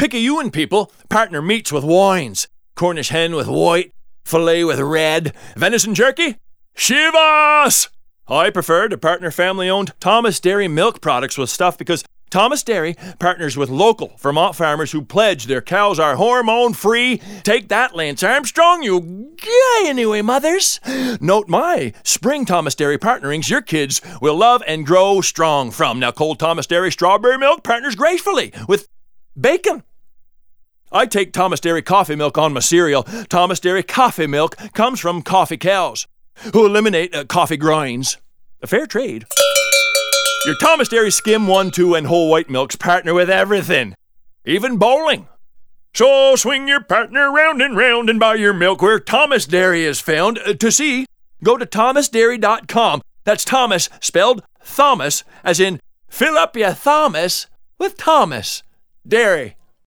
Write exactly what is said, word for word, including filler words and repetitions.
Picayune people partner meats with wines. Cornish hen with white, filet with red, venison jerky, Chivas! I prefer to partner family-owned Thomas Dairy milk products with stuff because Thomas Dairy partners with local Vermont farmers who pledge their cows are hormone-free. Take that, Lance Armstrong, you gay anyway, mothers. Note my spring Thomas Dairy partnerings your kids will love and grow strong from. Now, cold Thomas Dairy strawberry milk partners gracefully with bacon. I take Thomas Dairy coffee milk on my cereal. Thomas Dairy coffee milk comes from coffee cows who eliminate uh, coffee grinds. A fair trade. Your Thomas Dairy Skim one, two, and whole white milks partner with everything, even bowling. So swing your partner round and round and buy your milk where Thomas Dairy is found. Uh, to see, go to thomas dairy dot com. That's Thomas spelled Thomas, as in fill up your Thomas with Thomas Dairy.